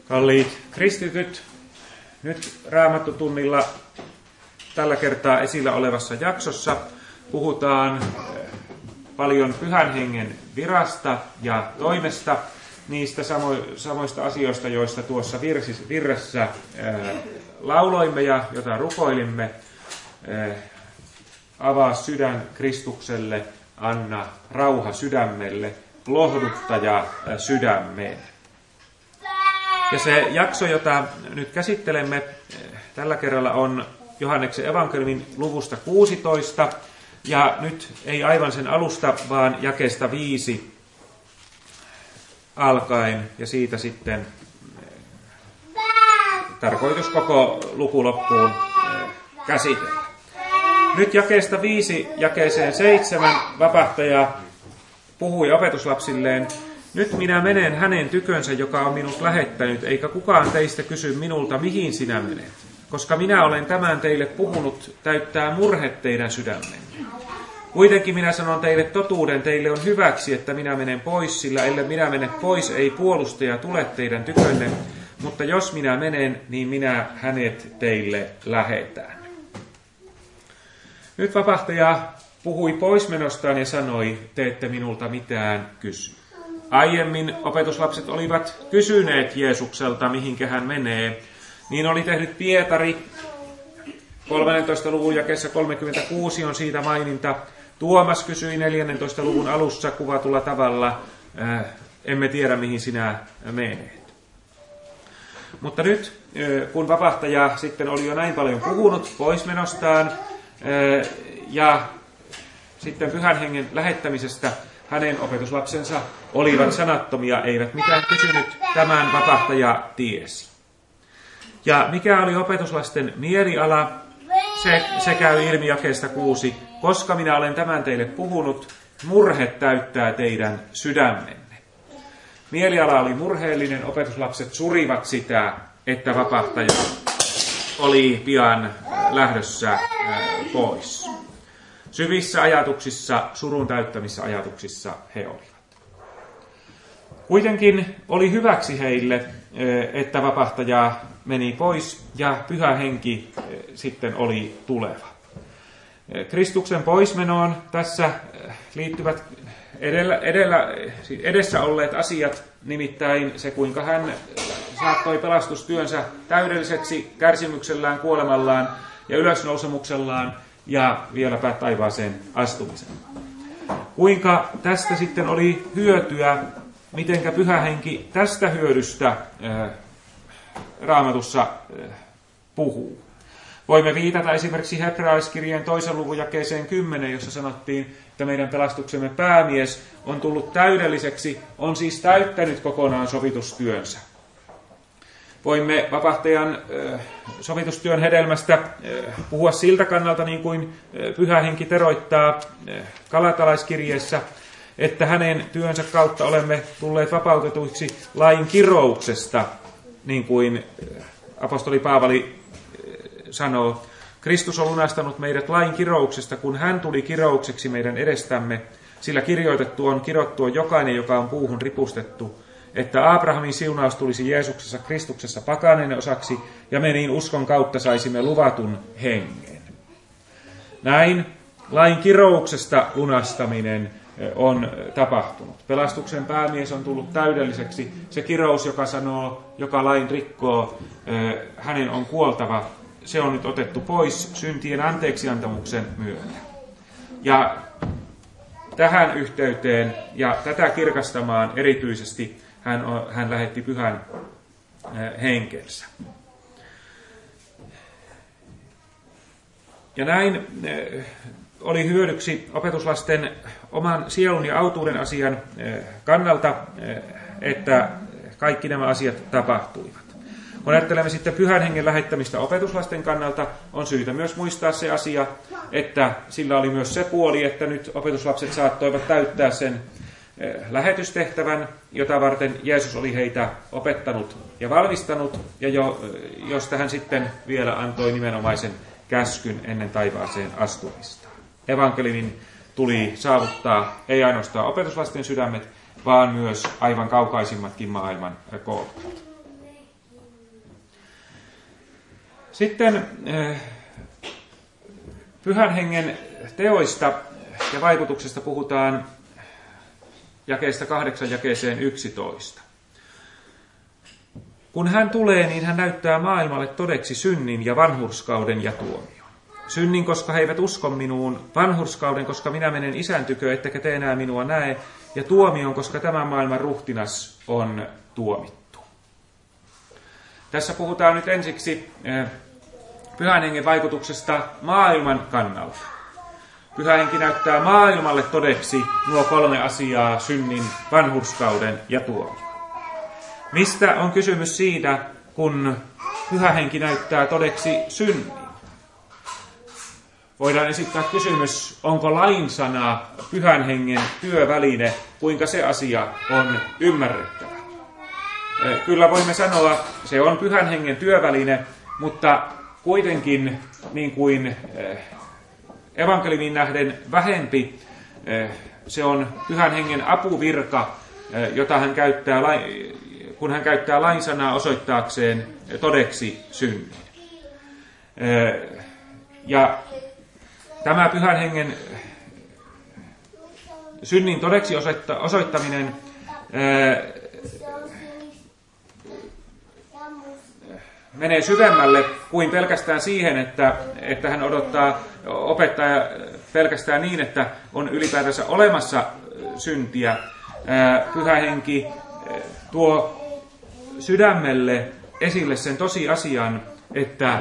Kalliit kristityt, nyt Raamattutunnilla tällä kertaa esillä olevassa jaksossa puhutaan paljon Pyhän Hengen virasta ja toimesta, niistä samoista asioista, joista tuossa virressä lauloimme ja jota rukoilimme. Avaa sydän Kristukselle, anna rauha sydämelle, lohduttaja sydämeen. Ja se jakso, jota nyt käsittelemme tällä kerralla, on Johanneksen evankeliumin luvusta 16. Ja nyt ei aivan sen alusta, vaan jakeesta 5 alkaen ja siitä sitten tarkoitus koko luku loppuun käsitellä. Nyt jakeesta 5 jakeeseen 7 vapahtaja puhui opetuslapsilleen: nyt minä menen hänen tykönsä, joka on minut lähettänyt, eikä kukaan teistä kysy minulta, mihin sinä menet. Koska minä olen tämän teille puhunut, täyttää murhe teidän sydämenne. Kuitenkin minä sanon teille totuuden, teille on hyväksi, että minä menen pois, sillä ellei minä mene pois, ei puolustaja tule teidän tykönne. Mutta jos minä menen, niin minä hänet teille lähetän. Nyt vapahtaja puhui poismenostaan ja sanoi: te ette minulta mitään kysy. Aiemmin opetuslapset olivat kysyneet Jeesukselta, mihinkä hän menee. Niin oli tehnyt Pietari. 13. luvun jakeessa 36 on siitä maininta. Tuomas kysyi 14. luvun alussa kuvatulla tavalla: emme tiedä, mihin sinä menet. Mutta nyt, kun vapahtaja sitten oli jo näin paljon puhunut poismenostaan ja sitten Pyhän Hengen lähettämisestä, hänen opetuslapsensa olivat sanattomia, eivät mitään kysynyt, tämän vapahtaja tiesi. Ja mikä oli opetuslasten mieliala, se käy ilmi jakeesta 6. Koska minä olen tämän teille puhunut, murhe täyttää teidän sydämenne. Mieliala oli murheellinen, opetuslapset surivat sitä, että vapahtaja oli pian lähdössä pois. Syvissä ajatuksissa, surun täyttämissä ajatuksissa he olivat. Kuitenkin oli hyväksi heille, että vapahtaja meni pois ja Pyhä Henki sitten oli tuleva. Kristuksen poismenoon tässä liittyvät edessä olleet asiat, nimittäin se, kuinka hän saattoi pelastustyönsä täydelliseksi kärsimyksellään, kuolemallaan ja ylösnousemuksellaan ja vieläpä taivaaseen astumisen. Kuinka tästä sitten oli hyötyä, mitenkä Pyhä Henki tästä hyödystä Raamatussa puhuu. Voimme viitata esimerkiksi Hebrealaiskirjeen 2. luvun jakeeseen 10, jossa sanottiin, että meidän pelastuksemme päämies on tullut täydelliseksi, on siis täyttänyt kokonaan sovitustyönsä. Voimme vapahtajan sovitustyön hedelmästä puhua siltä kannalta, niin kuin Pyhä Henki teroittaa Galatalaiskirjeessä, että hänen työnsä kautta olemme tulleet vapautetuiksi lain kirouksesta, niin kuin apostoli Paavali sanoo. Kristus on lunastanut meidät lain kirouksesta, kun hän tuli kiroukseksi meidän edestämme, sillä kirjoitettu on, kirottu on jokainen, joka on puuhun ripustettu, että Abrahamin siunaus tulisi Jeesuksessa Kristuksessa pakanen osaksi, ja me niin uskon kautta saisimme luvatun hengen. Näin lain kirouksesta lunastaminen on tapahtunut. Pelastuksen päämies on tullut täydelliseksi. Se kirous, joka sanoo, joka lain rikkoo, hänen on kuoltava, se on nyt otettu pois syntien anteeksiantamuksen myötä. Ja tähän yhteyteen ja tätä kirkastamaan erityisesti hän lähetti Pyhän Henkensä. Ja näin oli hyödyksi opetuslasten oman sielun ja autuuden asian kannalta, että kaikki nämä asiat tapahtuivat. Kun ajattelemme sitten Pyhän Hengen lähettämistä opetuslasten kannalta, on syytä myös muistaa se asia, että sillä oli myös se puoli, että nyt opetuslapset saattoivat täyttää sen lähetystehtävän, jota varten Jeesus oli heitä opettanut ja valmistanut, ja josta hän sitten vielä antoi nimenomaisen käskyn ennen taivaaseen astumista. Evankeliumin tuli saavuttaa ei ainoastaan opetuslasten sydämet, vaan myös aivan kaukaisimmatkin maailman kolkat. Sitten Pyhän Hengen teoista ja vaikutuksesta puhutaan jakeesta 8 jakeeseen 11. Kun hän tulee, niin hän näyttää maailmalle todeksi synnin ja vanhurskauden ja tuomion. Synnin, koska he eivät usko minuun, vanhurskauden, koska minä menen Isän tykö, ettekä te enää minua näe, ja tuomion, koska tämän maailman ruhtinas on tuomittu. Tässä puhutaan nyt ensiksi Pyhän Hengen vaikutuksesta maailman kannalta. Pyhä Henki näyttää maailmalle todeksi nuo 3 asiaa, synnin, vanhurskauden ja tuomion. Mistä on kysymys siitä, kun Pyhä Henki näyttää todeksi synnin? Voidaan esittää kysymys, onko lainsana Pyhän Hengen työväline, kuinka se asia on ymmärrettävä. Kyllä voimme sanoa, se on Pyhän Hengen työväline, mutta kuitenkin niin kuin evankeliumiin nähden vähempi, se on Pyhän Hengen apuvirka, jota hän käyttää, kun hän käyttää lainsanaa osoittaakseen todeksi synnin. Ja tämä Pyhän Hengen synnin todeksi osoittaminen menee syvemmälle kuin pelkästään siihen, että hän opettaa pelkästään niin, että on ylipäätänsä olemassa syntiä. Pyhä Henki tuo sydämelle esille sen tosiasian, että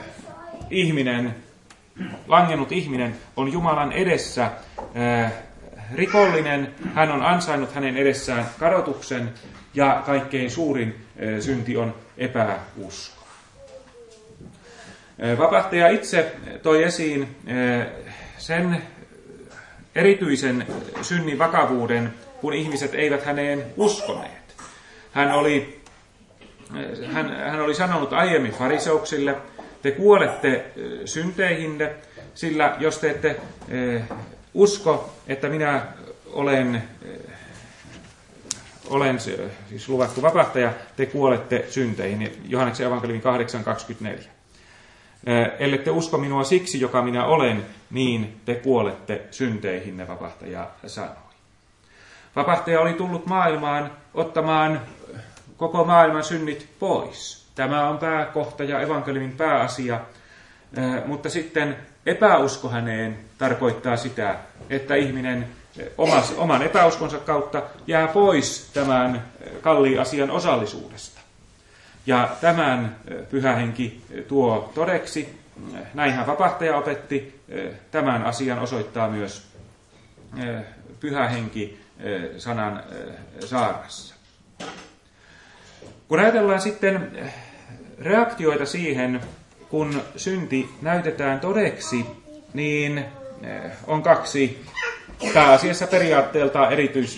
langennut ihminen on Jumalan edessä rikollinen, hän on ansainnut hänen edessään kadotuksen ja kaikkein suurin synti on epäusko. Vapahtaja itse toi esiin sen erityisen synnin vakavuuden, kun ihmiset eivät häneen uskoneet. Hän oli sanonut aiemmin fariseuksille, te kuolette synteihinne, sillä jos te ette usko, että minä olen siis luvattu vapahtaja, te kuolette synteihin. Johanneksen evankeliumin 8.24. Ellette usko minua siksi, joka minä olen, niin te kuolette synteihinne, vapahtaja sanoi. Vapahtaja oli tullut maailmaan ottamaan koko maailman synnit pois. Tämä on pääkohta ja evankeliumin pääasia, mutta sitten epäusko häneen tarkoittaa sitä, että ihminen oman epäuskonsa kautta jää pois tämän kalliin asian osallisuudesta. Ja tämän Pyhä Henki tuo todeksi, näinhän vapahtaja opetti, tämän asian osoittaa myös Pyhä Henki sanan saarnassa. Kun ajatellaan sitten reaktioita siihen, kun synti näytetään todeksi, niin on 2 pääasiassa periaatteeltaan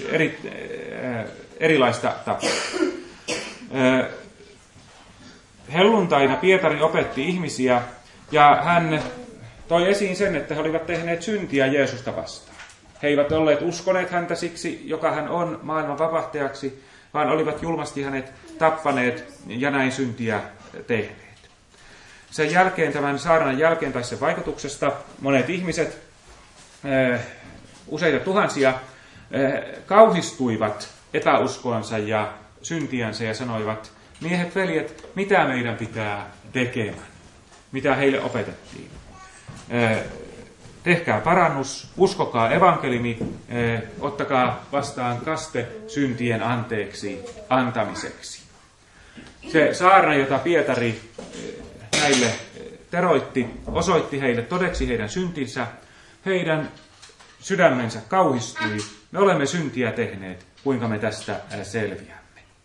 erilaista tapaa. Helluntaina Pietari opetti ihmisiä ja hän toi esiin sen, että he olivat tehneet syntiä Jeesusta vastaan. He eivät olleet uskoneet häntä siksi, joka hän on maailman vapahtajaksi, vaan olivat julmasti hänet tappaneet ja näin syntiä tehneet. Sen jälkeen, tämän saarnan jälkeen tai sen vaikutuksesta, monet ihmiset, useita tuhansia, kauhistuivat epäuskoansa ja syntiänsä ja sanoivat, miehet, veljet, mitä meidän pitää tekemään? Mitä heille opetettiin? Tehkää parannus, uskokaa evankeliumi, ottakaa vastaan kaste syntien anteeksi antamiseksi. Se saarna, jota Pietari näille teroitti, osoitti heille todeksi heidän syntinsä, heidän sydämensä kauhistui. Me olemme syntiä tehneet, kuinka me tästä selviämme.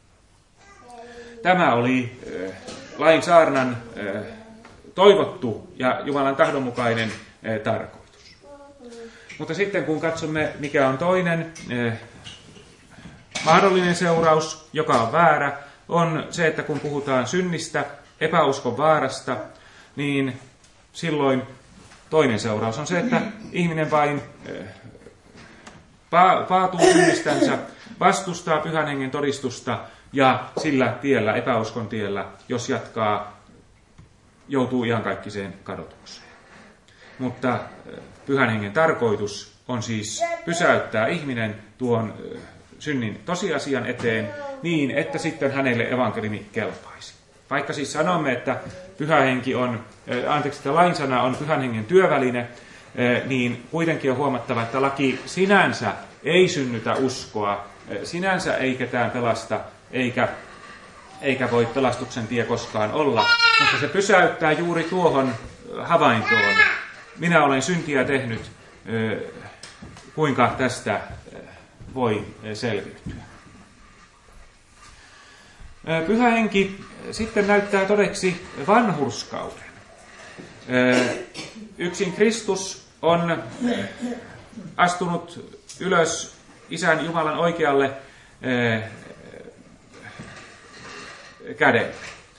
Tämä oli lain saarnan toivottu ja Jumalan tahdonmukainen tarkoitus. Mutta sitten kun katsomme, mikä on toinen mahdollinen seuraus, joka on väärä, on se, että kun puhutaan synnistä, epäuskon vaarasta, niin silloin toinen seuraus on se, että ihminen vain paatuu synnistänsä, vastustaa Pyhän Hengen todistusta ja sillä tiellä, epäuskon tiellä, jos jatkaa, joutuu iankaikkiseen kadotukseen. Mutta Pyhän Hengen tarkoitus on siis pysäyttää ihminen tuon synnin tosiasian eteen niin, että sitten hänelle evankeliumi kelpaisi. Vaikka siis sanomme, että Pyhä Henki on, että lainsana on Pyhän Hengen työväline, niin kuitenkin on huomattava, että laki sinänsä ei synnytä uskoa, sinänsä ei ketään pelasta, eikä voi pelastuksen tie koskaan olla, mutta se pysäyttää juuri tuohon havaintoon. Minä olen syntiä tehnyt, kuinka tästä voi selviytyä. Pyhä Henki sitten näyttää todeksi vanhurskauden. Yksin Kristus on astunut ylös Isän Jumalan oikealle kädelle.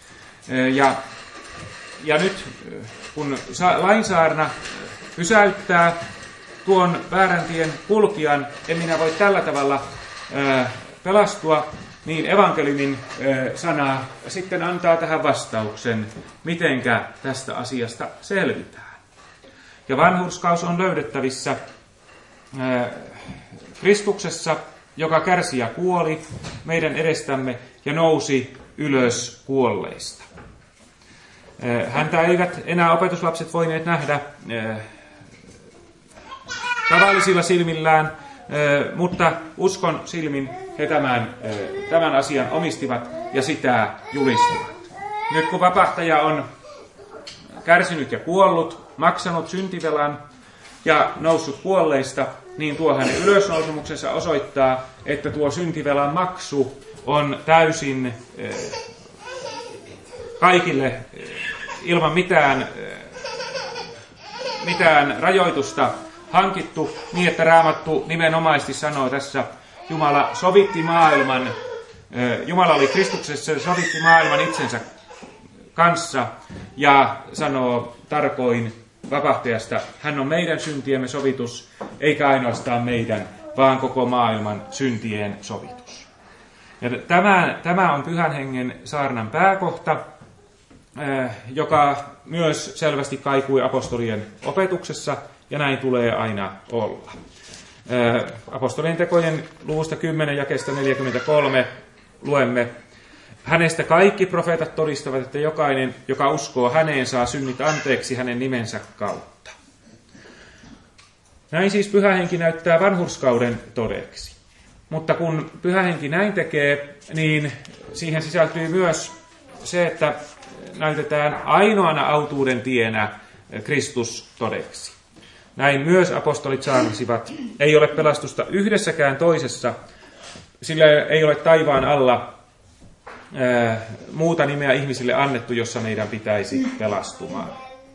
Ja nyt kun lainsaarna pysäyttää tuon väärän tien kulkijan, en minä voi tällä tavalla pelastua, niin evankeliumin sana sitten antaa tähän vastauksen, mitenkä tästä asiasta selvitään. Ja vanhurskaus on löydettävissä Kristuksessa, joka kärsi ja kuoli meidän edestämme ja nousi ylös kuolleista. Häntä eivät enää opetuslapset voineet nähdä tavallisilla silmillään, mutta uskon silmin he tämän asian omistivat ja sitä julistivat. Nyt kun vapahtaja on kärsinyt ja kuollut, maksanut syntivelan ja noussut kuolleista, niin tuo hänen ylösnousemuksensa osoittaa, että tuo syntivelan maksu on täysin kaikille ilman mitään rajoitusta hankittu, niin että Raamattu nimenomaisesti sanoo tässä, Jumala sovitti maailman, Jumala oli Kristuksessa ja sovitti maailman itsensä kanssa ja sanoo tarkoin vapahtajasta, hän on meidän syntiemme sovitus, eikä ainoastaan meidän, vaan koko maailman syntien sovitus. Ja tämä on Pyhän Hengen saarnan pääkohta, joka myös selvästi kaikui apostolien opetuksessa, ja näin tulee aina olla. Apostolien tekojen luvusta 10 jakeesta 43 luemme, hänestä kaikki profeetat todistavat, että jokainen, joka uskoo häneen, saa synnit anteeksi hänen nimensä kautta. Näin siis Pyhä Henki näyttää vanhurskauden todeksi. Mutta kun Pyhä Henki näin tekee, niin siihen sisältyy myös se, että näytetään ainoana autuuden tienä Kristus todeksi. Näin myös apostolit saarnasivat, ei ole pelastusta yhdessäkään toisessa, sillä ei ole taivaan alla muuta nimeä ihmisille annettu, jossa meidän pitäisi pelastumaan.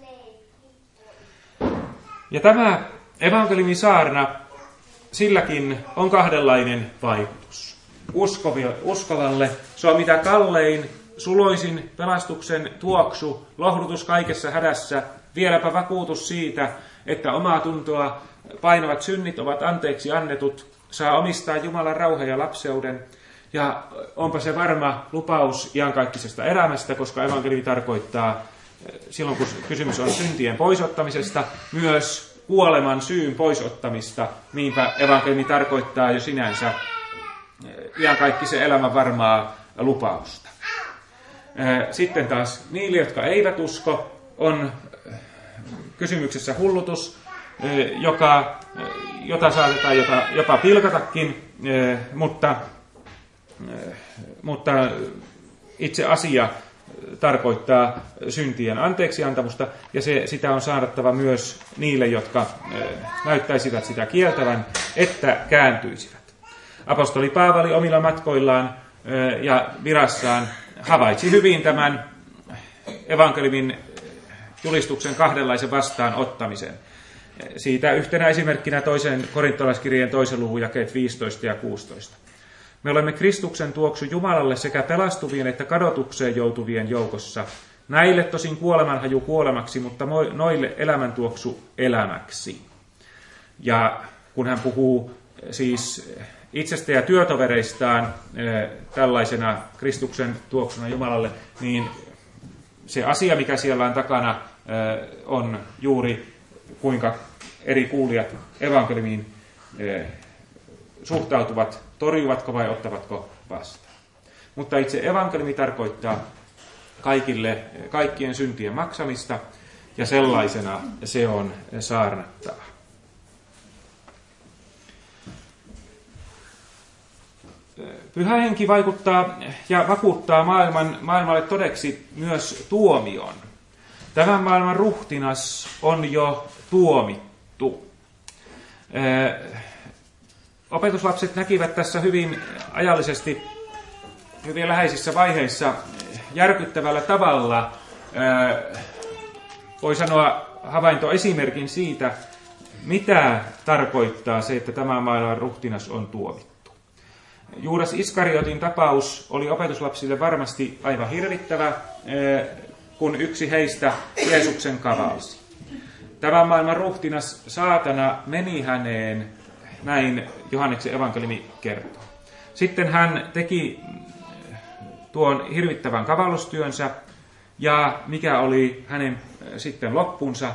Ja tämä evankeliumin saarna, silläkin on kahdenlainen vaikutus. Uskovalle se on mitä kallein, suloisin pelastuksen tuoksu, lohdutus kaikessa hädässä, vieläpä vakuutus siitä, että omaa tuntoa painavat synnit ovat anteeksi annetut, saa omistaa Jumalan rauhan ja lapseuden, ja onpa se varma lupaus iankaikkisesta elämästä, koska evankeliumi tarkoittaa, silloin kun kysymys on syntien poisottamisesta, myös kuoleman syyn poisottamista, niinpä evankeliumi tarkoittaa jo sinänsä iankaikkisen elämän varmaa lupausta. Sitten taas niille, jotka eivät usko, on kysymyksessä hullutus, jota saatetaan jopa pilkatakin, mutta itse asia tarkoittaa syntien anteeksiantamusta, ja sitä on saadattava myös niille, jotka näyttäisivät sitä kieltävän, että kääntyisivät. Apostoli Paavali omilla matkoillaan ja virassaan havaitsi hyvin tämän evankeliumin julistuksen kahdenlaisen vastaanottamisen. Siitä yhtenä esimerkkinä toisen korintolaiskirjeen 2. luvun jakeet 15 ja 16. Me olemme Kristuksen tuoksu Jumalalle sekä pelastuvien että kadotukseen joutuvien joukossa. Näille tosin kuolemanhaju kuolemaksi, mutta noille elämäntuoksu elämäksi. Ja kun hän puhuu siis itsestä ja työtovereistaan tällaisena Kristuksen tuoksuna Jumalalle, niin se asia, mikä siellä on takana, on juuri kuinka eri kuulijat evankeliumiin suhtautuvat, torjuvatko vai ottavatko vastaan. Mutta itse evankeliumi tarkoittaa kaikkien syntien maksamista, ja sellaisena se on saarnattava. Pyhä Henki vaikuttaa ja vakuuttaa maailmalle todeksi myös tuomion. Tämän maailman ruhtinas on jo tuomittu. Opetuslapset näkivät tässä hyvin ajallisesti, hyvin läheisissä vaiheissa järkyttävällä tavalla, voi sanoa havaintoesimerkin siitä, mitä tarkoittaa se, että tämä maailman ruhtinas on tuomittu. Juudas Iskariotin tapaus oli opetuslapsille varmasti aivan hirvittävä, kun yksi heistä Jeesuksen kavalsi. Tämän maailman ruhtinas saatana meni häneen, näin Johanneksen evankeliumi kertoo. Sitten hän teki tuon hirvittävän kavallustyönsä, ja mikä oli hänen sitten loppunsa,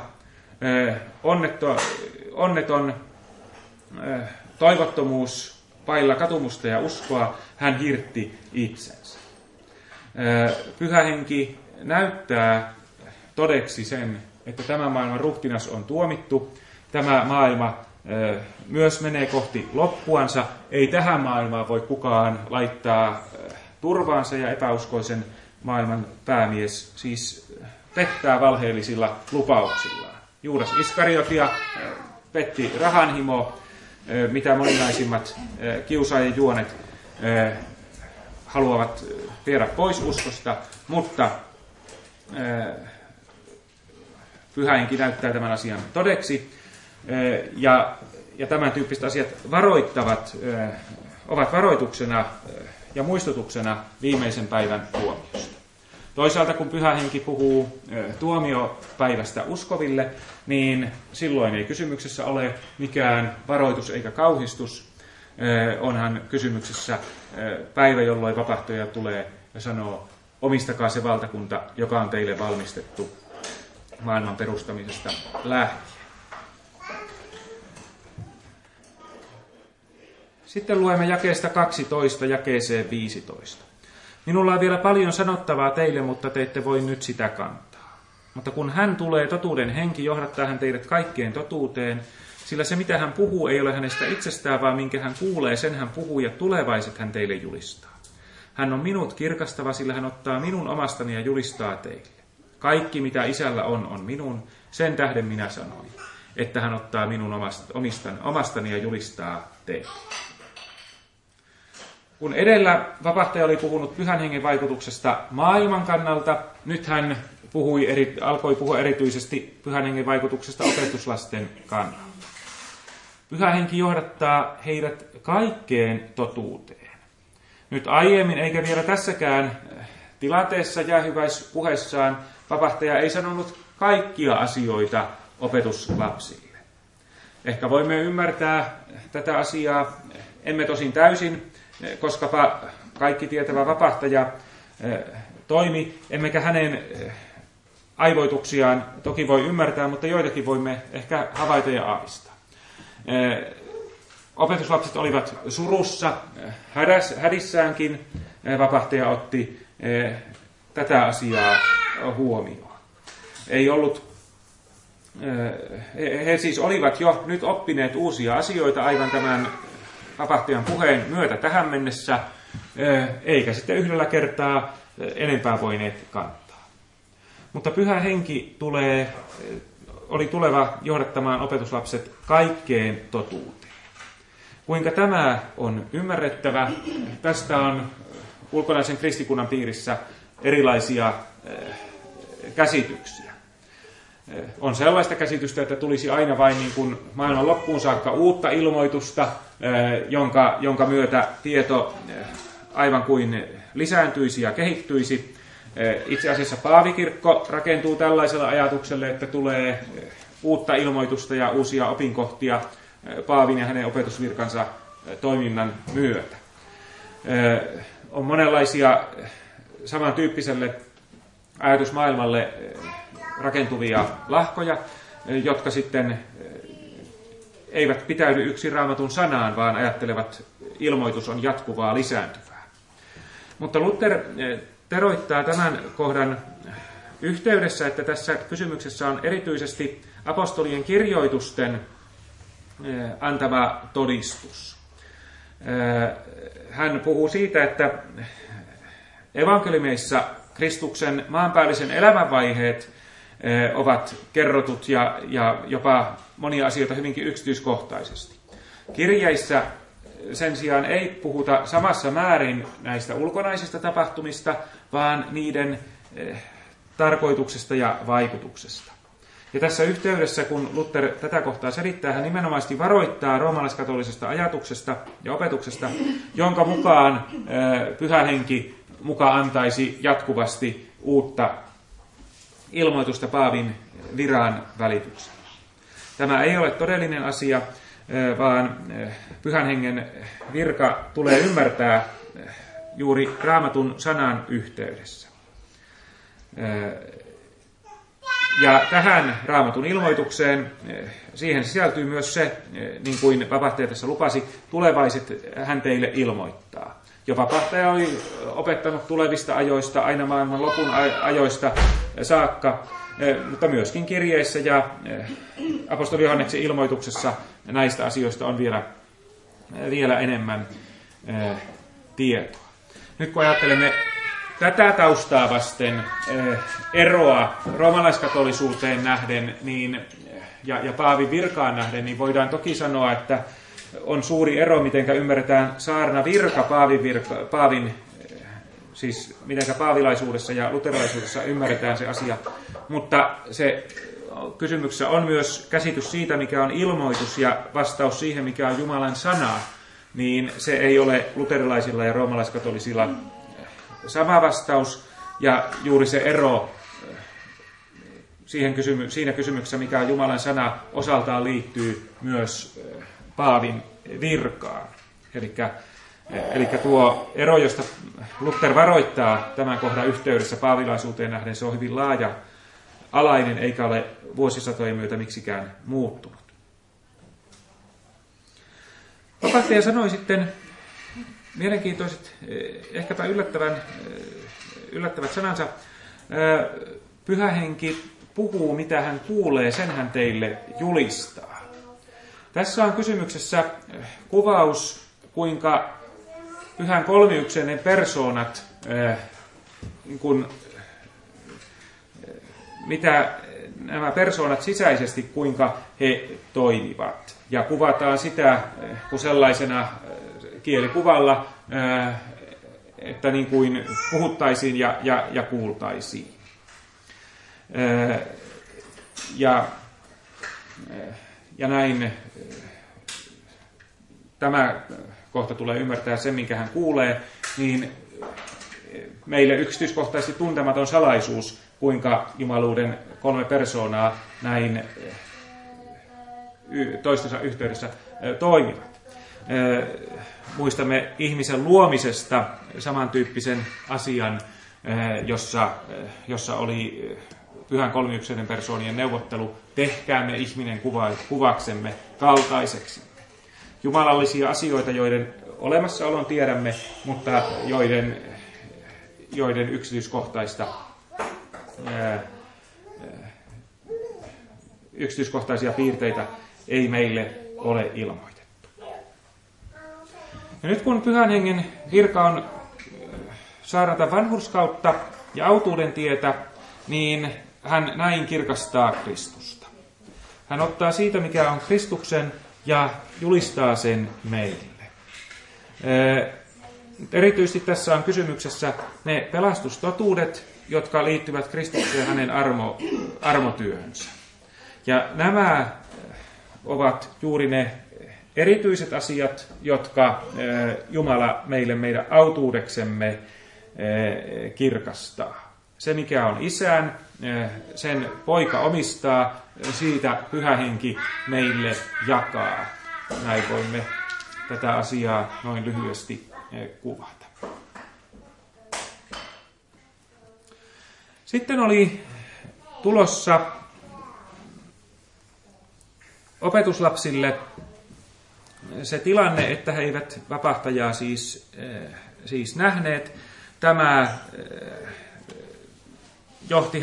onneton toivottomuus, vailla katumusta ja uskoa, hän hirtti itsensä. Pyhä Henki näyttää todeksi sen, että tämä maailman ruhtinas on tuomittu. Tämä maailma myös menee kohti loppuansa. Ei tähän maailmaan voi kukaan laittaa turvaansa, ja epäuskoisen maailman päämies siis pettää valheellisilla lupauksillaan. Juudas Iskariotia petti rahanhimo, mitä moninaisimmat kiusaajien juonet haluavat viedä pois uskosta, mutta Pyhä Henki näyttää tämän asian todeksi, ja tämän tyyppiset asiat ovat varoituksena ja muistutuksena viimeisen päivän tuomiosta. Toisaalta kun Pyhä Henki puhuu tuomiopäivästä uskoville, niin silloin ei kysymyksessä ole mikään varoitus eikä kauhistus. Onhan kysymyksessä päivä, jolloin vapahtaja tulee ja sanoo, omistakaa se valtakunta, joka on teille valmistettu maailman perustamisesta lähtien. Sitten luemme jakeesta 12 jakeeseen 15. Minulla on vielä paljon sanottavaa teille, mutta te ette voi nyt sitä kantaa. Mutta kun hän tulee, totuuden henki, johdattaa hän teidät kaikkeen totuuteen, sillä se mitä hän puhuu ei ole hänestä itsestään, vaan minkä hän kuulee, sen hän puhuu ja tulevaiset hän teille julistaa. Hän on minut kirkastava, sillä hän ottaa minun omastani ja julistaa teille. Kaikki mitä isällä on minun, sen tähden minä sanoin, että hän ottaa minun omastani ja julistaa teille. Kun edellä vapahtaja oli puhunut Pyhän Hengen vaikutuksesta maailman kannalta, nyt hän alkoi puhua erityisesti Pyhän Hengen vaikutuksesta opetuslasten kannalta. Pyhä Henki johdattaa heidät kaikkeen totuuteen. Nyt aiemmin, eikä vielä tässäkään tilanteessa jäähyväispuheessaan, vapahtaja ei sanonut kaikkia asioita opetuslapsille. Ehkä voimme ymmärtää tätä asiaa, emme tosin täysin, koska kaikki tietävä vapahtaja toimi, emmekä hänen aivoituksiaan toki voi ymmärtää, mutta joitakin voimme ehkä havaita ja aavistaa. Opetuslapset olivat surussa, hädissäänkin. Vapahtaja otti tätä asiaa huomioon. Ei ollut, he siis olivat jo nyt oppineet uusia asioita aivan tämän vapahtajan puheen myötä tähän mennessä, eikä sitten yhdellä kertaa enempää voineet kantaa. Mutta Pyhä Henki oli tuleva johdattamaan opetuslapset kaikkeen totuuteen. Kuinka tämä on ymmärrettävä? Tästä on ulkonaisen kristikunnan piirissä erilaisia käsityksiä. On sellaista käsitystä, että tulisi aina vain niin kuin maailman loppuun saakka uutta ilmoitusta, jonka myötä tieto aivan kuin lisääntyisi ja kehittyisi. Itse asiassa Paavikirkko rakentuu tällaisella ajatukselle, että tulee uutta ilmoitusta ja uusia opinkohtia Paavin ja hänen opetusvirkansa toiminnan myötä. On monenlaisia samantyyppiselle ajatusmaailmalle rakentuvia lahkoja, jotka sitten eivät pitäydy yksin Raamatun sanaan, vaan ajattelevat, ilmoitus on jatkuvaa, lisääntyvää. Mutta Luther teroittaa tämän kohdan yhteydessä, että tässä kysymyksessä on erityisesti apostolien kirjoitusten antama todistus. Hän puhuu siitä, että evankeliumeissa Kristuksen maanpäällisen elämänvaiheet ovat kerrotut ja jopa monia asioita hyvinkin yksityiskohtaisesti. Kirjeissä sen sijaan ei puhuta samassa määrin näistä ulkonaisista tapahtumista, vaan niiden tarkoituksesta ja vaikutuksesta. Ja tässä yhteydessä, kun Luther tätä kohtaa selittää, hän nimenomaisesti varoittaa roomalaiskatolisesta ajatuksesta ja opetuksesta, jonka mukaan Pyhä Henki muka antaisi jatkuvasti uutta ilmoitusta paavin viran välityksellä. Tämä ei ole todellinen asia, vaan Pyhän Hengen virka tulee ymmärtää juuri Raamatun sanan yhteydessä. Ja tähän Raamatun ilmoitukseen, siihen sisältyy myös se, niin kuin vapahtaja tässä lupasi, tulevaiset hän teille ilmoittaa. Jo vapahtaja oli opettanut tulevista ajoista, aina maailman lopun ajoista saakka, mutta myöskin kirjeissä ja apostoli Johanneksen ilmoituksessa näistä asioista on vielä enemmän tietoa. Nyt kun ajattelemme tätä taustaa vasten eroa roomalaiskatolisuuteen nähden ja paavin virkaan nähden, niin voidaan toki sanoa, että on suuri ero, miten ymmärretään saarna virka, siis miten paavilaisuudessa ja luterilaisuudessa ymmärretään se asia. Mutta se kysymyksessä on myös käsitys siitä, mikä on ilmoitus ja vastaus siihen, mikä on Jumalan sana, niin se ei ole luterilaisilla ja roomalaiskatolisilla sama vastaus, ja juuri se ero siinä kysymyksessä, mikä on Jumalan sana, osaltaan liittyy myös paavin virkaan. Eli tuo ero, josta Luther varoittaa tämän kohdan yhteydessä paavilaisuuteen nähden, se on hyvin laaja-alainen, eikä ole vuosisatojen myötä miksikään muuttunut. Vapahtaja sanoi sitten mielenkiintoiset, ehkäpä yllättävät sanansa. Pyhä Henki puhuu, mitä hän kuulee, sen hän teille julistaa. Tässä on kysymyksessä kuvaus, kuinka Pyhän kolmiykseinen persoonat, mitä nämä persoonat sisäisesti, kuinka he toimivat. Ja kuvataan sitä kun sellaisena kielikuvalla, että niin kuin puhuttaisiin ja kuultaisiin. Ja näin tämä kohta tulee ymmärtää sen, minkä hän kuulee, niin meille yksityiskohtaisesti tuntematon salaisuus, kuinka jumaluuden kolme persoonaa näin toistensa yhteydessä toimivat. Muistamme ihmisen luomisesta samantyyppisen asian, jossa oli Pyhän kolmiykseinen persoonien neuvottelu, tehkäämme ihminen kuvaksemme kaltaiseksi. Jumalallisia asioita, joiden olemassaolon tiedämme, mutta joiden yksityiskohtaisia piirteitä ei meille ole ilmoitettu. Ja nyt kun Pyhän Hengen virka on saarnata vanhurskautta ja autuuden tietä, niin hän näin kirkastaa Kristusta. Hän ottaa siitä, mikä on Kristuksen, ja julistaa sen meille. Erityisesti tässä on kysymyksessä ne pelastustotuudet, jotka liittyvät Kristukseen ja hänen armotyöhönsä. Ja nämä ovat juuri ne erityiset asiat, jotka Jumala meille meidän autuudeksemme kirkastaa. Se, mikä on Isän, sen Poika omistaa, siitä Pyhä Henki meille jakaa. Näin voimme tätä asiaa noin lyhyesti kuvata. Sitten oli tulossa opetuslapsille se tilanne, että he eivät vapahtajaa siis nähneet. Tämä johti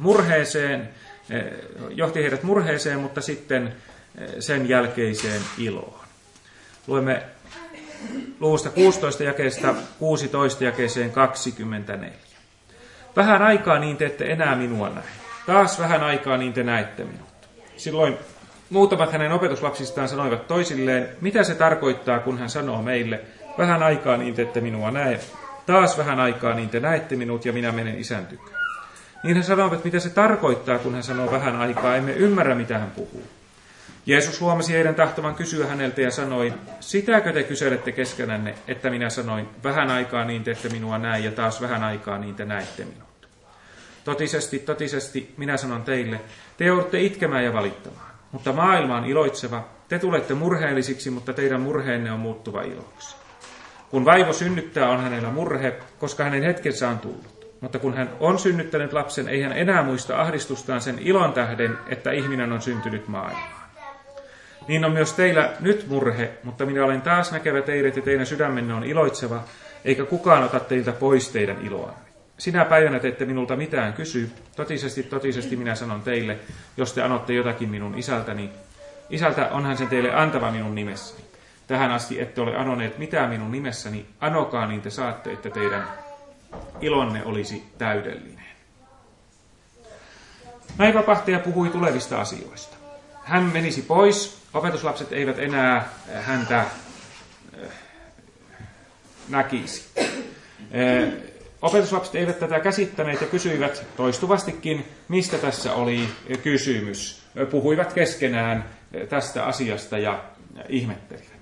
heidät murheeseen, mutta sitten sen jälkeiseen iloon. Luemme luvusta 16 jakeesta 16 jakeeseen 24. Vähän aikaa niin te ette enää minua näe. Taas vähän aikaa niin te näette minut. Silloin muutamat hänen opetuslapsistaan sanoivat toisilleen, mitä se tarkoittaa, kun hän sanoo meille, vähän aikaa niin te ette minua näe. Taas vähän aikaa niin te näette minut ja minä menen Isän tykö. Niin he sanoivat, mitä se tarkoittaa, kun hän sanoo vähän aikaa, emme ymmärrä, mitä hän puhuu. Jeesus huomasi heidän tahtovan kysyä häneltä ja sanoi, sitäkö te kyselette keskenänne, että minä sanoin, vähän aikaa niin te ette minua näe ja taas vähän aikaa niin te näette minut. Totisesti, totisesti, minä sanon teille, te joudutte itkemään ja valittamaan, mutta maailma on iloitseva, te tulette murheellisiksi, mutta teidän murheenne on muuttuva iloksi. Kun vaivo synnyttää, on hänellä murhe, koska hänen hetkensä on tullut. Mutta kun hän on synnyttänyt lapsen, ei hän enää muista ahdistustaan sen ilon tähden, että ihminen on syntynyt maailmaan. Niin on myös teillä nyt murhe, mutta minä olen taas näkevä teidät ja teidän sydämenne on iloitseva, eikä kukaan ota teiltä pois teidän iloanne. Sinä päivänä te ette minulta mitään kysy, totisesti, totisesti minä sanon teille, jos te anotte jotakin minun isältäni. Isältä onhan sen teille antava minun nimessäni. Tähän asti ette ole anoneet mitään minun nimessäni, anokaa niin te saatte, että teidän ilonne olisi täydellinen. Näin vapahtaja puhui tulevista asioista. Hän menisi pois, opetuslapset eivät enää häntä näkisi. Opetuslapset eivät tätä käsittäneet ja kysyivät toistuvastikin, mistä tässä oli kysymys. Puhuivat keskenään tästä asiasta ja ihmettelivät.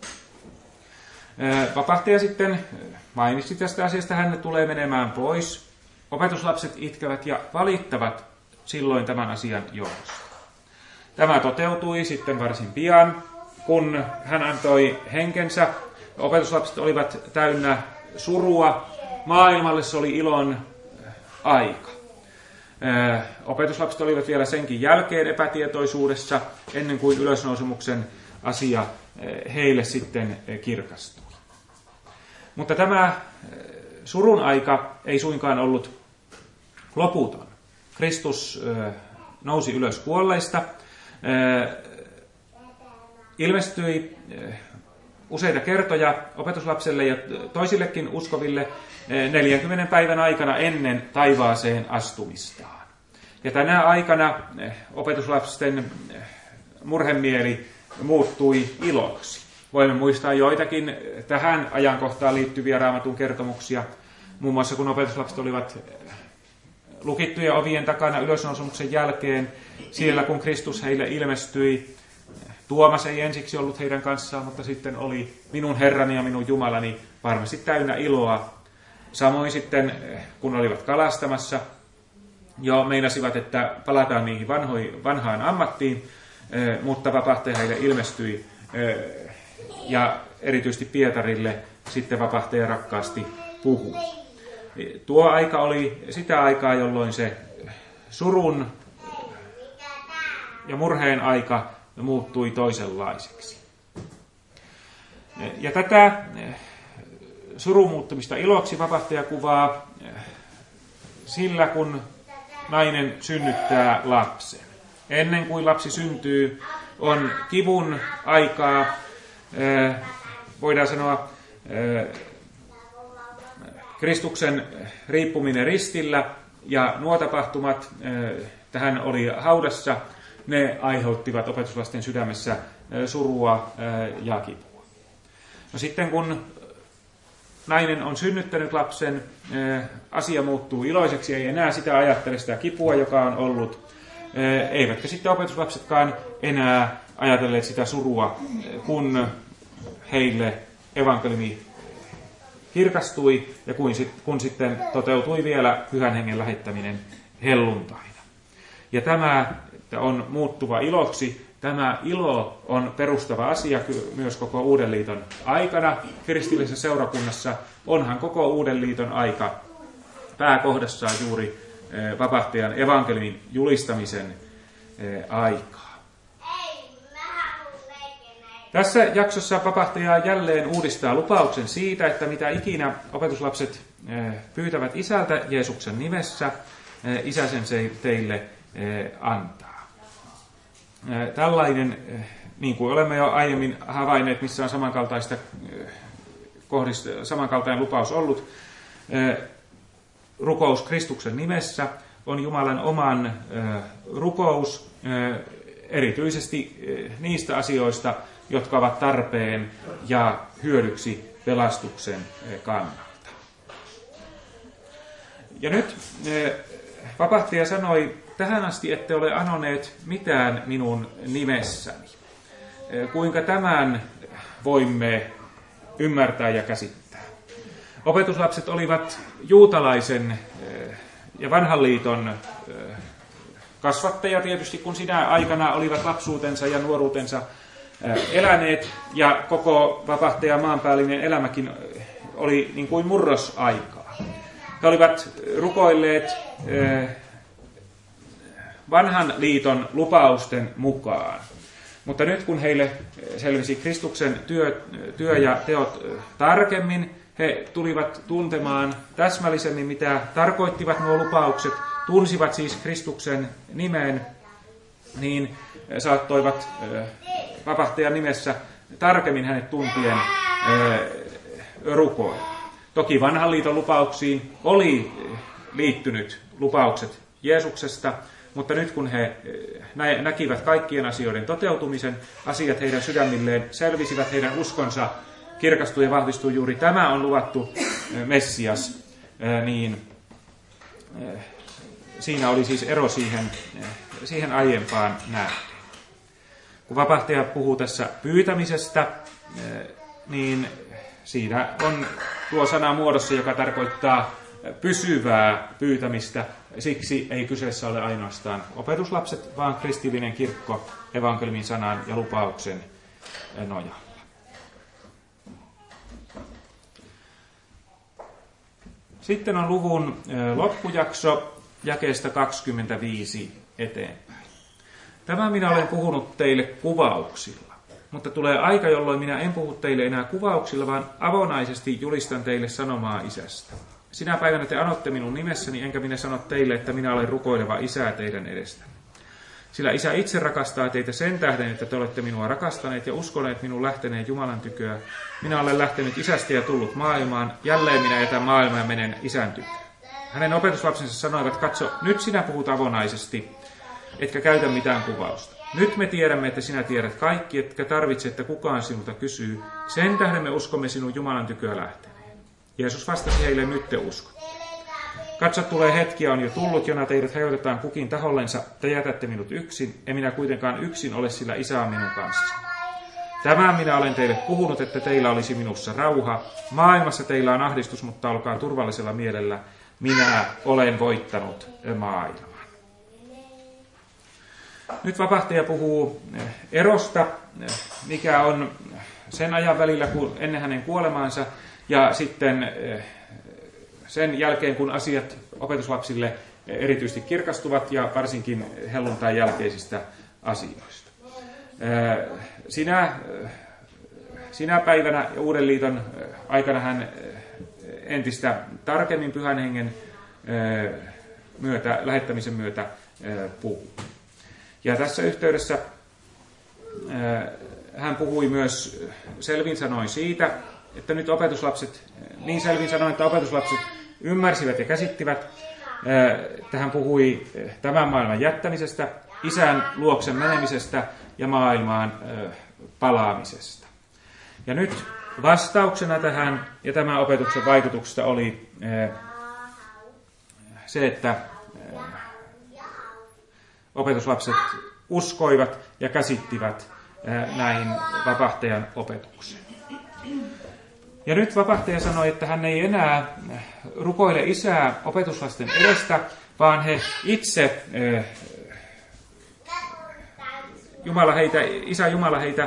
Vapahtaja sitten mainitsi tästä asiasta, hän tulee menemään pois. Opetuslapset itkevät ja valittavat silloin tämän asian johdosta. Tämä toteutui sitten varsin pian, kun hän antoi henkensä. Opetuslapset olivat täynnä surua. Maailmalle se oli ilon aika. Opetuslapset olivat vielä senkin jälkeen epätietoisuudessa, ennen kuin ylösnousemuksen asia heille sitten kirkastui. Mutta tämä surun aika ei suinkaan ollut loputon. Kristus nousi ylös kuolleista, ilmestyi useita kertoja opetuslapselle ja toisillekin uskoville 40 päivän aikana ennen taivaaseen astumistaan. Ja tänä aikana opetuslapsen murhemieli muuttui iloksi. Voimme muistaa joitakin tähän ajankohtaan liittyviä Raamatun kertomuksia. Muun muassa kun opetuslapset olivat lukittuja ovien takana ylösnousemuksen jälkeen, siellä kun Kristus heille ilmestyi, Tuomas ei ensiksi ollut heidän kanssaan, mutta sitten oli minun Herrani ja minun Jumalani varmasti täynnä iloa. Samoin sitten, kun olivat kalastamassa, jo meinasivat, että palataan niihin vanhaan ammattiin, mutta vapahtaja heille ilmestyi ja erityisesti Pietarille sitten vapahtaja rakkaasti puhui. Tuo aika oli sitä aikaa, jolloin se surun ja murheen aika muuttui toisenlaiseksi. Ja tätä surun muuttumista iloksi vapahtaja kuvaa sillä, kun nainen synnyttää lapsen. Ennen kuin lapsi syntyy, on kivun aikaa, voidaan sanoa Kristuksen riippuminen ristillä ja nuo tapahtumat, tähän oli haudassa, ne aiheuttivat opetuslasten sydämessä surua ja kipua. No sitten kun nainen on synnyttänyt lapsen, asia muuttuu iloiseksi, ei enää sitä ajattele sitä kipua, joka on ollut. Eivätkä sitten opetuslapsetkaan enää ajatelleet sitä surua, kun heille evankeliumi kirkastui ja kun sitten toteutui vielä Pyhän Hengen lähettäminen helluntaina. Ja tämä on muuttuva iloksi. Tämä ilo on perustava asia myös koko Uuden liiton aikana. Kristillisessä seurakunnassa onhan koko Uuden liiton aika pääkohdassaan juuri vapahtajan evankeliumin julistamisen aikaa. Tässä jaksossa vapahtaja jälleen uudistaa lupauksen siitä, että mitä ikinä opetuslapset pyytävät isältä Jeesuksen nimessä, isä sen teille antaa. Tällainen, niin kuin olemme jo aiemmin havainneet, missä on samankaltainen lupaus ollut, rukous Kristuksen nimessä on Jumalan oman rukous erityisesti niistä asioista, jotka ovat tarpeen ja hyödyksi pelastuksen kannalta. Ja nyt vapahtaja sanoi, tähän asti ette ole anoneet mitään minun nimessäni. Kuinka tämän voimme ymmärtää ja käsittää? Opetuslapset olivat juutalaisen ja vanhan liiton kasvattajia tietysti, kun sinä aikana olivat lapsuutensa ja nuoruutensa eläneet, ja koko vapahtajan maanpäällinen elämäkin oli niin kuin murrosaikaa. He olivat rukoilleet vanhan liiton lupausten mukaan. Mutta nyt kun heille selvisi Kristuksen työ ja teot tarkemmin, he tulivat tuntemaan täsmällisemmin, mitä tarkoittivat nuo lupaukset, tunsivat siis Kristuksen nimen, niin saattoivat vapahtajan nimessä tarkemmin hänet tuntien rukoilla. Toki vanhan liiton lupauksiin oli liittynyt lupaukset Jeesuksesta, mutta nyt kun he näkivät kaikkien asioiden toteutumisen, asiat heidän sydämilleen selvisivät, heidän uskonsa kirkastui ja vahvistui juuri tämä on luvattu Messias, niin siinä oli siis ero siihen aiempaan nähden. Kun vapahtaja puhuu tässä pyytämisestä, niin siinä on tuo sana muodossa, joka tarkoittaa pysyvää pyytämistä. Siksi ei kyseessä ole ainoastaan opetuslapset, vaan kristillinen kirkko evankeliumin sanan ja lupauksen nojalla. Sitten on luvun loppujakso jakeesta 25 eteenpäin. Tämän minä olen puhunut teille kuvauksilla, mutta tulee aika, jolloin minä en puhu teille enää kuvauksilla, vaan avonaisesti julistan teille sanomaa isästä. Sinä päivänä te anotte minun nimessäni, enkä minä sano teille, että minä olen rukoileva isää teidän edestä. Sillä isä itse rakastaa teitä sen tähden, että te olette minua rakastaneet ja uskoneet minun lähteneen Jumalan tyköä. Minä olen lähtenyt isästä ja tullut maailmaan, jälleen minä jätän maailmaa ja menen isän tykö. Hänen opetuslapsensa sanoivat, katso, nyt sinä puhut avonaisesti, etkä käytä mitään kuvausta. Nyt me tiedämme, että sinä tiedät kaikki, etkä tarvitse, että kukaan sinulta kysyy. Sen tähden me uskomme sinun Jumalan tyköä lähteneen. Jeesus vastasi heille, nyt te uskot. Katso, tulee hetkiä on jo tullut, jona teidät hajotetaan kukin tahollensa, te jätätte minut yksin, en minä kuitenkaan yksin ole, sillä isä on minun kanssani. Tämän minä olen teille puhunut, että teillä olisi minussa rauha. Maailmassa teillä on ahdistus, mutta olkaa turvallisella mielellä. Minä olen voittanut maailman. Nyt vapahtaja puhuu erosta, mikä on sen ajan välillä ennen hänen kuolemaansa ja sitten sen jälkeen, kun asiat opetuslapsille erityisesti kirkastuvat ja varsinkin helluntain jälkeisistä asioista. Sinä päivänä ja Uuden liiton aikana hän entistä tarkemmin Pyhän Hengen lähettämisen myötä puhuu. Ja tässä yhteydessä hän puhui myös selvin sanoin siitä, että nyt opetuslapset, niin selvin sanoin, että opetuslapset ymmärsivät ja käsittivät, että hän puhui tämän maailman jättämisestä, isän luoksen menemisestä ja maailmaan palaamisesta. Ja nyt vastauksena tähän ja tämän opetuksen vaikutuksesta oli se, että opetuslapset uskoivat ja käsittivät näihin vapahtajan opetuksen. Ja nyt vapahtaja sanoi, että hän ei enää rukoile isää opetuslasten edestä, vaan he itse, Isä Jumala heitä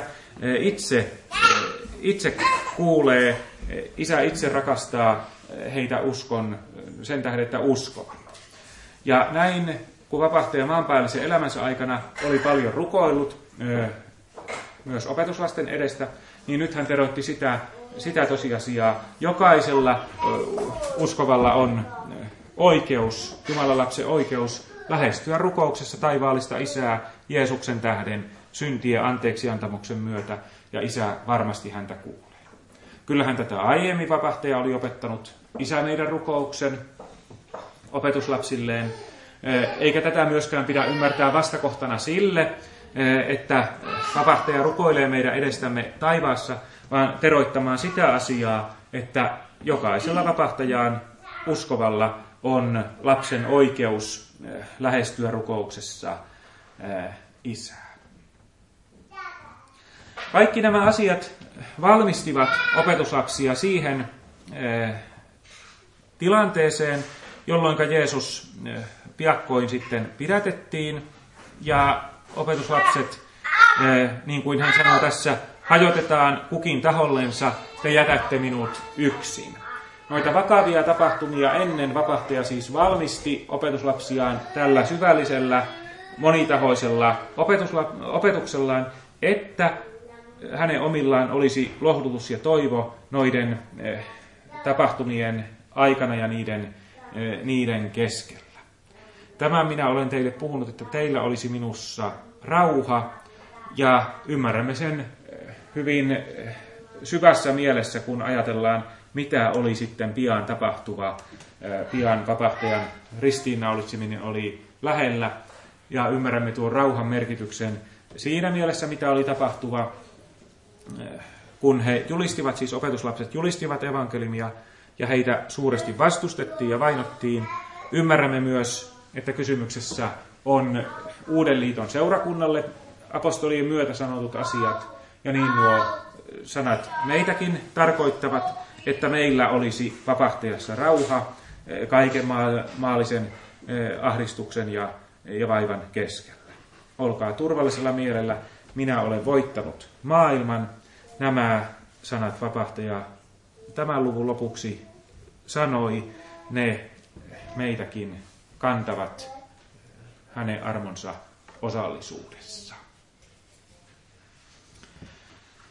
itse kuulee, isä itse rakastaa heitä uskon, sen tähden, että uskovat. Ja näin, kun vapahtaja maanpäällisen elämänsä aikana oli paljon rukoillut, myös opetuslasten edestä, niin nyt hän teroitti sitä tosiasiaa. Jokaisella uskovalla on oikeus, Jumalan lapsen oikeus, lähestyä rukouksessa taivaallista Isää Jeesuksen tähden syntien anteeksiantamuksen myötä, ja Isä varmasti häntä kuulee. Kyllähän tätä aiemmin vapahtaja oli opettanut Isä meidän rukouksen opetuslapsilleen, eikä tätä myöskään pidä ymmärtää vastakohtana sille, että vapahtaja rukoilee meidän edestämme taivaassa, vaan teroittamaan sitä asiaa, että jokaisella vapahtajaan uskovalla on lapsen oikeus lähestyä rukouksessa Isää. Kaikki nämä asiat valmistivat opetuslapsia siihen tilanteeseen, jolloin Jeesus piakkoin sitten pidätettiin, ja opetuslapset, niin kuin hän sanoo tässä, hajotetaan kukin tahollensa, te jätätte minut yksin. Noita vakavia tapahtumia ennen vapahtaja siis valmisti opetuslapsiaan tällä syvällisellä, monitahoisella opetuksellaan, että hänen omillaan olisi lohdutus ja toivo noiden tapahtumien aikana ja niiden keskellä. Tämän minä olen teille puhunut, että teillä olisi minussa rauha, ja ymmärrämme sen hyvin syvässä mielessä, kun ajatellaan, mitä oli sitten pian tapahtuva. Pian vapahtajan ristiinnaulitseminen oli lähellä, ja ymmärrämme tuon rauhan merkityksen siinä mielessä, mitä oli tapahtuva, kun he julistivat, siis opetuslapset julistivat evankeliumia, ja heitä suuresti vastustettiin ja vainottiin. Ymmärrämme myös, että kysymyksessä on Uuden liiton seurakunnalle apostolien myötä sanotut asiat, ja niin nuo sanat meitäkin tarkoittavat, että meillä olisi vapahtajassa rauha kaiken maallisen ahdistuksen ja vaivan keskellä. Olkaa turvallisella mielellä, minä olen voittanut maailman. Nämä sanat vapahtaja tämän luvun lopuksi sanoi, ne meitäkin kantavat hänen armonsa osallisuudessa.